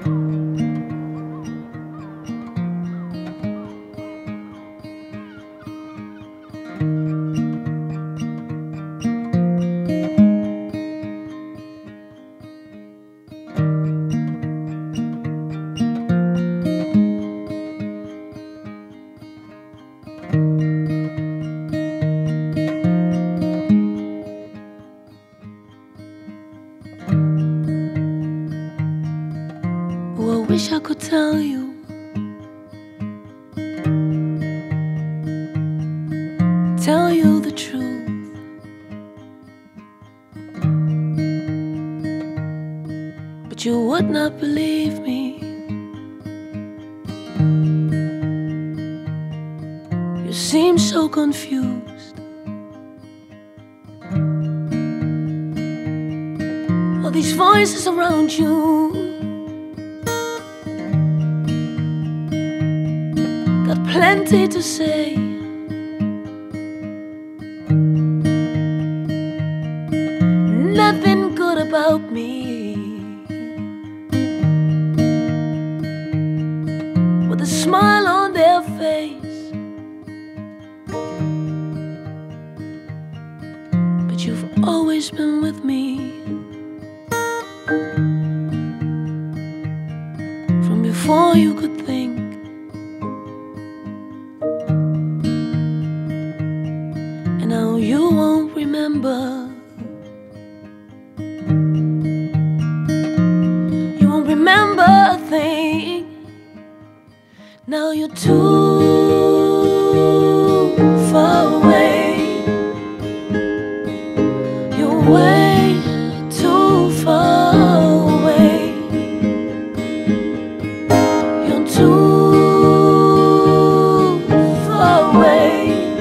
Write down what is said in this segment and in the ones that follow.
Oh, I wish I could tell you the truth, but you would not believe me. You seem so confused. All these voices around you got plenty to say. Nothing good about me, with a smile on their face. But you've always been with me, from before you could think. And now you won't remember. Remember a thing. Now you're too far away. You're way too far away. You're too far away.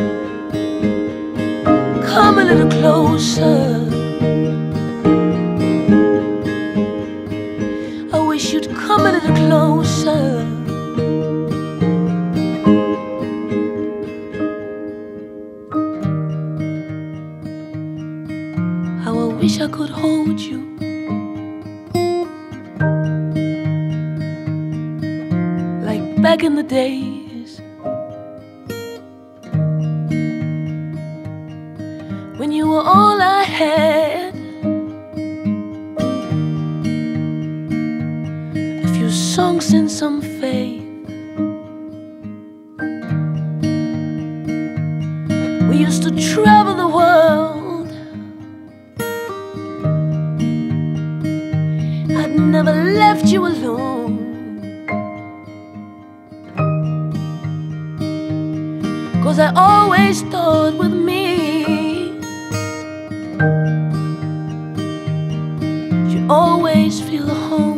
Come a little closer. I wish you'd come a little closer. How I wish I could hold you, like back in the days when you were all I had. Songs and some faith. We used to travel the world. I'd never left you alone. 'Cause I always thought with me you'd always feel at home.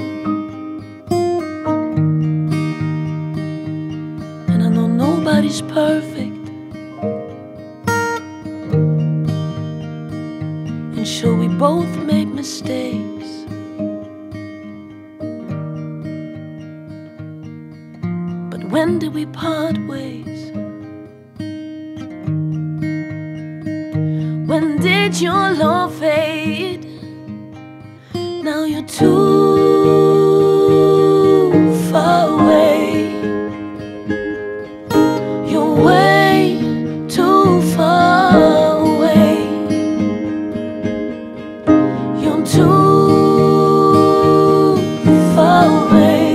Nobody's perfect, and sure we both make mistakes. But when did we part ways? When did your love fade? Now you're too far away. Way too far away. You're too far away.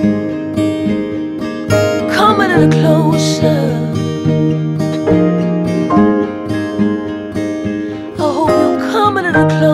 Come a little closer. I hope you'll come a little closer.